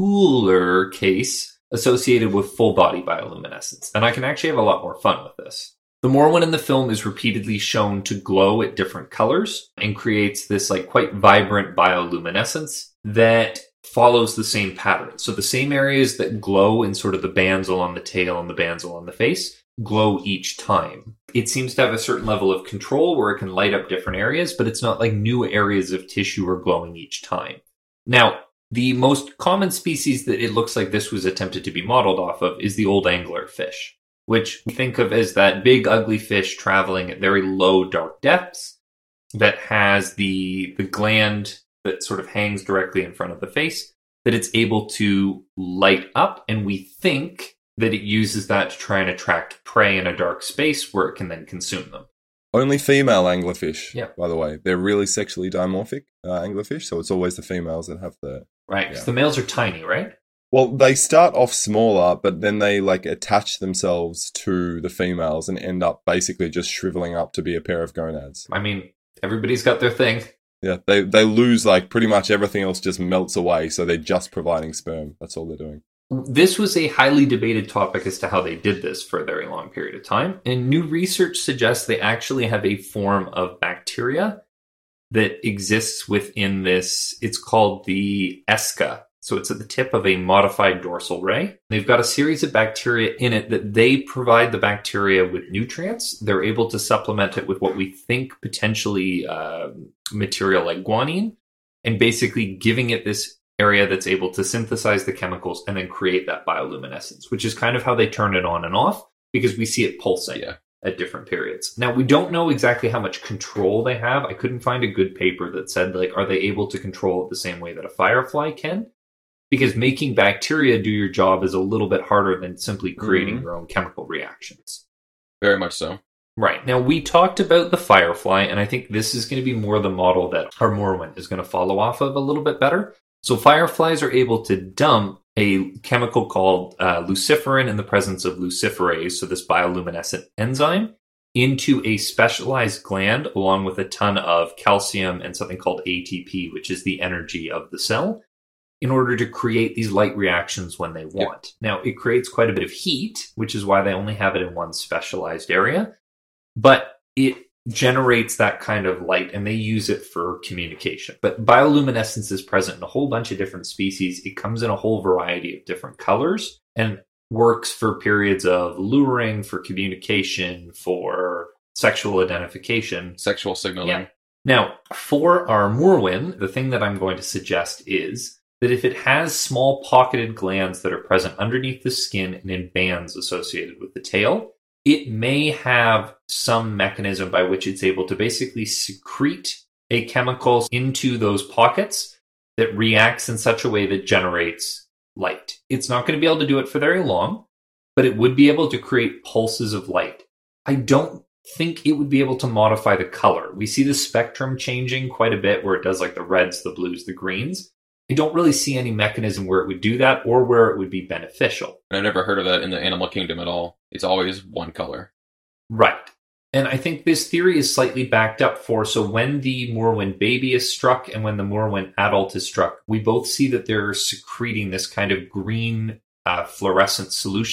cooler case associated with full body bioluminescence, and I can actually have a lot more fun with this. The Morwen in the film is repeatedly shown to glow at different colors and creates this like quite vibrant bioluminescence that follows the same pattern. So the same areas that glow in sort of the bands along the tail and the bands along the face glow each time. It seems to have a certain level of control where it can light up different areas, but it's not like new areas of tissue are glowing each time. Now, the most common species that it looks like this was attempted to be modeled off of is the old anglerfish, which we think of as that big ugly fish traveling at very low dark depths that has the the gland that sort of hangs directly in front of the face, that it's able to light up, and we think that it uses that to try and attract prey in a dark space where it can then consume them. Only female anglerfish, yeah. by the way. They're really sexually dimorphic, uh, anglerfish, so it's always the females that have the... Right, because yeah. the males are tiny, right? Well, they start off smaller, but then they like attach themselves to the females and end up basically just shriveling up to be a pair of gonads. I mean, everybody's got their thing. Yeah, they they lose like pretty much everything else just melts away, so they're just providing sperm. That's all they're doing. This was a highly debated topic as to how they did this for a very long period of time, and new research suggests they actually have a form of bacteria that exists within this. It's called the E S C A. So it's at the tip of a modified dorsal ray. They've got a series of bacteria in it that they provide the bacteria with nutrients. They're able to supplement it with what we think potentially uh, material like guanine, and basically giving it this area that's able to synthesize the chemicals and then create that bioluminescence, which is kind of how they turn it on and off, because we see it pulsing yeah. at different periods. Now, we don't know exactly how much control they have. I couldn't find a good paper that said, like, are they able to control it the same way that a firefly can? Because making bacteria do your job is a little bit harder than simply creating mm-hmm. your own chemical reactions. Very much so. Right. Now, we talked about the firefly, and I think this is going to be more the model that our Morwen is going to follow off of a little bit better. So fireflies are able to dump a chemical called uh, luciferin in the presence of luciferase, so this bioluminescent enzyme, into a specialized gland along with a ton of calcium and something called A T P, which is the energy of the cell, in order to create these light reactions when they want. Yep. Now, it creates quite a bit of heat, which is why they only have it in one specialized area, but it generates that kind of light, and they use it for communication. But bioluminescence is present in a whole bunch of different species. It comes in a whole variety of different colors and works for periods of luring, for communication, for sexual identification. Sexual signaling. Yeah. Now, for our Morwen, the thing that I'm going to suggest is that if it has small pocketed glands that are present underneath the skin and in bands associated with the tail, it may have some mechanism by which it's able to basically secrete a chemical into those pockets that reacts in such a way that generates light. It's not going to be able to do it for very long, but it would be able to create pulses of light. I don't think it would be able to modify the color. We see the spectrum changing quite a bit, where it does like the reds, the blues, the greens. I don't really see any mechanism where it would do that or where it would be beneficial. I've never heard of that in the animal kingdom at all. It's always one color. Right. And I think this theory is slightly backed up for, so when the Morwen baby is struck and when the Morwen adult is struck, we both see that they're secreting this kind of green uh, fluorescent solution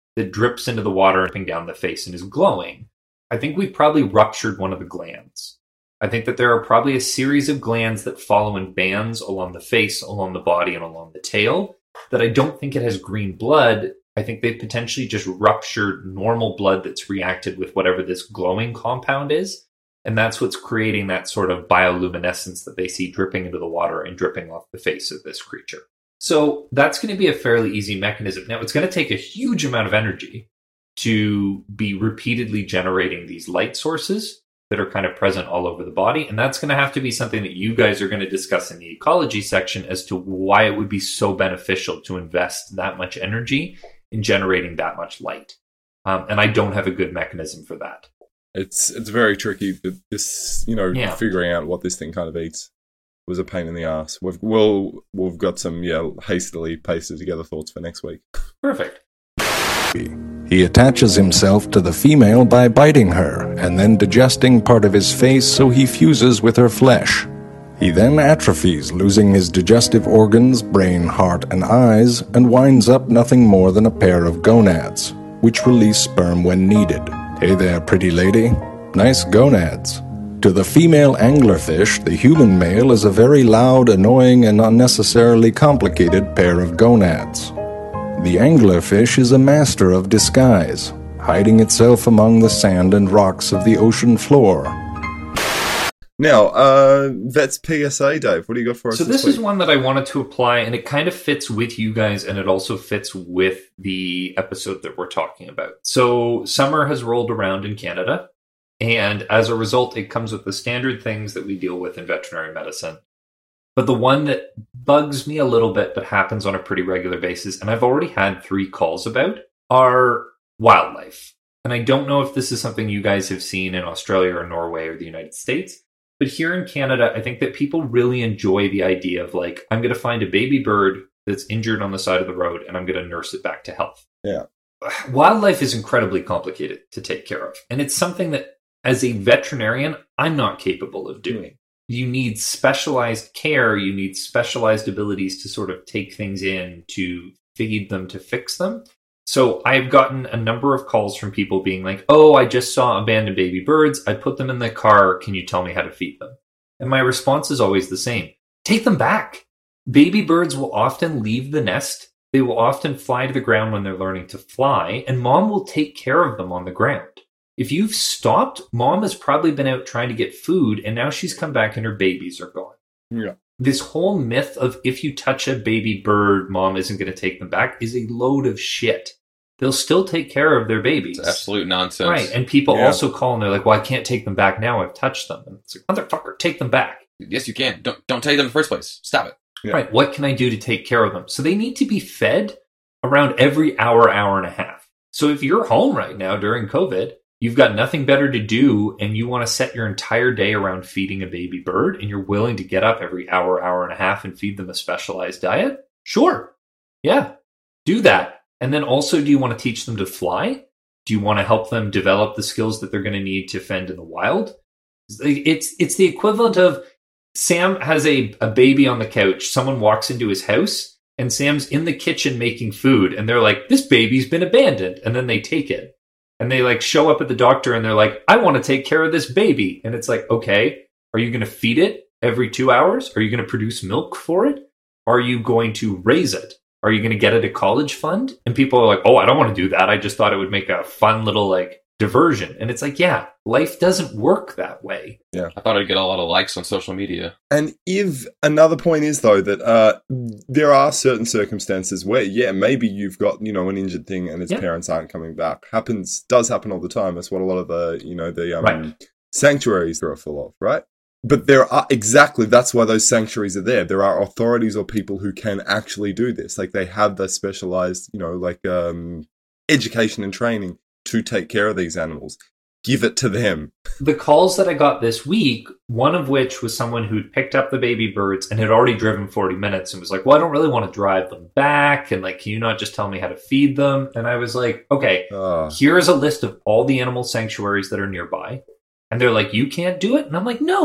that drips into the water and down the face and is glowing. I think we've probably ruptured one of the glands. I think that there are probably a series of glands that follow in bands along the face, along the body, and along the tail, that I don't think it has green blood. I think they've potentially just ruptured normal blood that's reacted with whatever this glowing compound is. And that's what's creating that sort of bioluminescence that they see dripping into the water and dripping off the face of this creature. So that's going to be a fairly easy mechanism. Now, it's going to take a huge amount of energy to be repeatedly generating these light sources that are kind of present all over the body. And that's going to have to be something that you guys are going to discuss in the ecology section as to why it would be so beneficial to invest that much energy in generating that much light. Um, and I don't have a good mechanism for that. It's it's very tricky. This, you know, Yeah. figuring out what this thing kind of eats was a pain in the ass. We've we'll, we've got some yeah hastily pasted together thoughts for next week. Perfect. He attaches himself to the female by biting her and then digesting part of his face so he fuses with her flesh. He then atrophies, losing his digestive organs, brain, heart, and eyes, and winds up nothing more than a pair of gonads, which release sperm when needed. Hey there, pretty lady. Nice gonads. To the female anglerfish, the human male is a very loud, annoying, and unnecessarily complicated pair of gonads. The anglerfish is a master of disguise, hiding itself among the sand and rocks of the ocean floor. Now, uh, that's P S A, Dave. What do you got for us So this this week? is one that I wanted to apply, and it kind of fits with you guys, and it also fits with the episode that we're talking about. So summer has rolled around in Canada, and as a result, it comes with the standard things that we deal with in veterinary medicine. But the one that bugs me a little bit, but happens on a pretty regular basis, and I've already had three calls about, are wildlife. And I don't know if this is something you guys have seen in Australia or Norway or the United States. But here in Canada, I think that people really enjoy the idea of, like, I'm going to find a baby bird that's injured on the side of the road and I'm going to nurse it back to health. Yeah. Wildlife is incredibly complicated to take care of. And it's something that, as a veterinarian, I'm not capable of doing. You need specialized care. You need specialized abilities to sort of take things in, to feed them, to fix them. So I've gotten a number of calls from people being like, oh, I just saw abandoned baby birds. I put them in the car. Can you tell me how to feed them? And my response is always the same. Take them back. Baby birds will often leave the nest. They will often fly to the ground when they're learning to fly, and mom will take care of them on the ground. If you've stopped, mom has probably been out trying to get food, and now she's come back and her babies are gone. Yeah. This whole myth of if you touch a baby bird, mom isn't going to take them back is a load of shit. They'll still take care of their babies. It's absolute nonsense. Right, and people Yeah. also call and they're like, well, I can't take them back now, I've touched them. And it's like, motherfucker, take them back. Yes, you can. Don't don't take them in the first place. Stop it. Right, what can I do to take care of them? So they need to be fed around every hour, hour and a half. So if you're home right now during COVID, you've got nothing better to do, and you want to set your entire day around feeding a baby bird, and you're willing to get up every hour, hour and a half and feed them a specialized diet? Sure. Yeah, do that. And then also, do you want to teach them to fly? Do you want to help them develop the skills that they're going to need to fend in the wild? It's it's the equivalent of Sam has a, a baby on the couch. Someone walks into his house, and Sam's in the kitchen making food, and they're like, this baby's been abandoned. And then they take it. And they like show up at the doctor, and they're like, I want to take care of this baby. And it's like, okay, are you going to feed it every two hours? Are you going to produce milk for it? Are you going to raise it? Are you going to get it a college fund? And people are like, oh, I don't want to do that. I just thought it would make a fun little like diversion. And it's like, yeah, life doesn't work that way. Yeah. I thought I'd get a lot of likes on social media. And if another point is though that uh, there are certain circumstances where, yeah, maybe you've got, you know, an injured thing and its Yeah. parents aren't coming back. Happens, does happen all the time. That's what a lot of the, you know, the um, Right. sanctuaries are full of, right? But there are, exactly, that's why those sanctuaries are there. There are authorities or people who can actually do this. Like they have the specialized, you know, like um, education and training to take care of these animals. Give it to them. The calls that I got this week, one of which was someone who'd picked up the baby birds and had already driven forty minutes and was like, well, I don't really want to drive them back. And like, can you not just tell me how to feed them? And I was like, okay, Uh, here's a list of all the animal sanctuaries that are nearby. And they're like, you can't do it? And I'm like, no,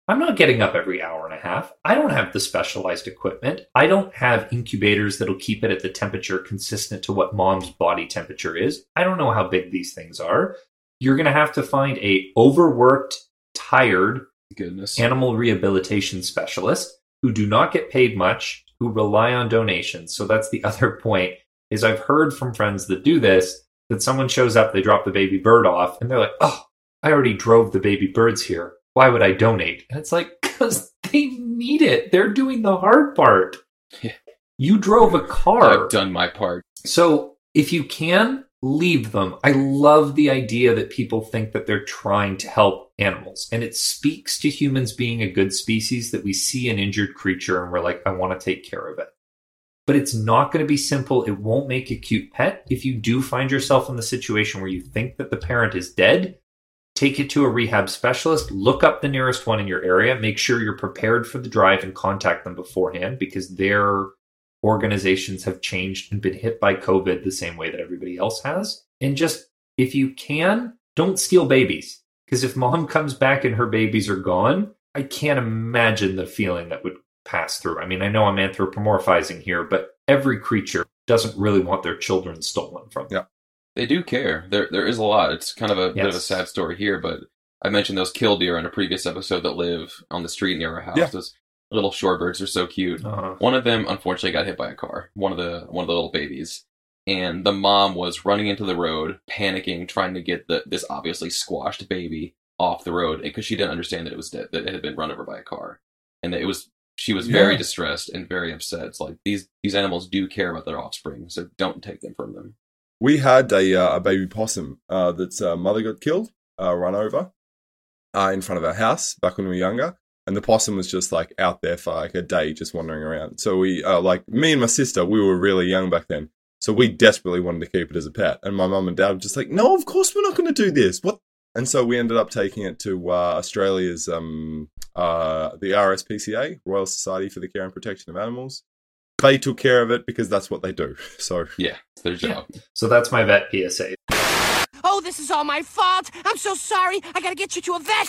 I'm not getting up every hour and a half. I don't have the specialized equipment. I don't have incubators that'll keep it at the temperature consistent to what mom's body temperature is. I don't know how big these things are. You're going to have to find a overworked, tired Goodness. animal rehabilitation specialist who do not get paid much, who rely on donations. So that's the other point, is I've heard from friends that do this, that someone shows up, they drop the baby bird off, and they're like, oh, I already drove the baby birds here. Why would I donate? And it's like, because they need it. They're doing the hard part. Yeah. You drove a car. I've done my part. So if you can, leave them. I love the idea that people think that they're trying to help animals. And it speaks to humans being a good species that we see an injured creature and we're like, I want to take care of it. But it's not going to be simple. It won't make a cute pet. If you do find yourself in the situation where you think that the parent is dead, take it to a rehab specialist, look up the nearest one in your area, make sure you're prepared for the drive and contact them beforehand, because their organizations have changed and been hit by COVID the same way that everybody else has. And just, if you can, don't steal babies. Because if mom comes back and her babies are gone, I can't imagine the feeling that would pass through. I mean, I know I'm anthropomorphizing here, but every creature doesn't really want their children stolen from them. Yeah. They do care. There, there is a lot. It's kind of a yes. bit of a sad story here, but I mentioned those killdeer in a previous episode that live on the street near our house. Yeah. Those little shorebirds are so cute. Uh-huh. One of them, unfortunately, got hit by a car. One of the one of the little babies, and the mom was running into the road, panicking, trying to get the this obviously squashed baby off the road, because she didn't understand that it was dead, that it had been run over by a car, and that it was. She was very yeah. distressed and very upset. It's like these these animals do care about their offspring, so don't take them from them. We had a uh, a baby possum uh, that's uh, mother got killed, uh, run over, uh, in front of our house back when we were younger, and the possum was just like out there for like a day, just wandering around. So we, uh, like me and my sister, we were really young back then, so we desperately wanted to keep it as a pet. And my mum and dad were just like, "No, of course we're not going to do this." What? And so we ended up taking it to uh, Australia's um uh the R S P C A, Royal Society for the Care and Protection of Animals. They took care of it because that's what they do. So yeah, it's their job. Yeah. So that's my vet P S A. Oh, this is all my fault. I'm so sorry. I gotta get you to a vet.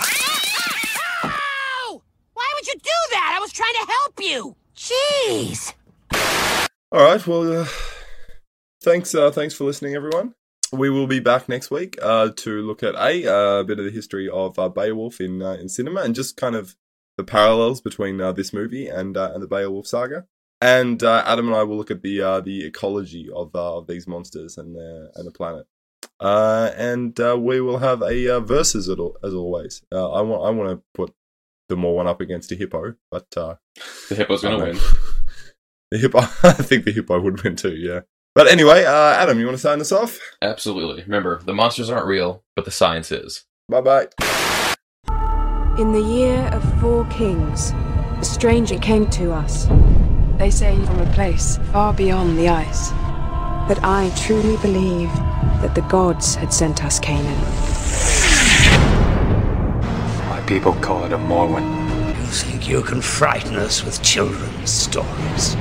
Ow! Why would you do that? I was trying to help you. Jeez. All right. Well, uh, thanks. Uh, thanks for listening, everyone. We will be back next week uh, to look at a uh, bit of the history of uh, Beowulf in uh, in cinema, and just kind of the parallels between uh, this movie and uh, and the Beowulf saga. And uh, Adam and I will look at the uh, the ecology of uh, of these monsters and the and the planet. Uh, and uh, we will have a uh, versus as, as always. Uh, I want I want to put the more one up against a hippo, but uh, the hippo's gonna win. The hippo, I think the hippo would win too. Yeah. But anyway, uh, Adam, you want to sign us off? Absolutely. Remember, the monsters aren't real, but the science is. Bye bye. In the year of four kings, a stranger came to us. They say from a place far beyond the ice. But I truly believe that the gods had sent us Canaan. My people call it a Morwen. You think you can frighten us with children's stories?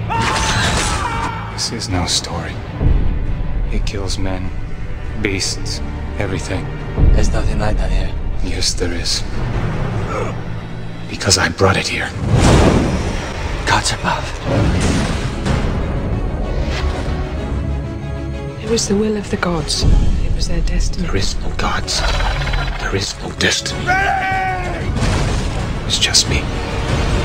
This is no story. It kills men, beasts, everything. There's nothing like that here. Yes, there is. Because I brought it here. Gods above. It was the will of the gods. It was their destiny. There is no gods. There is no destiny. It's just me.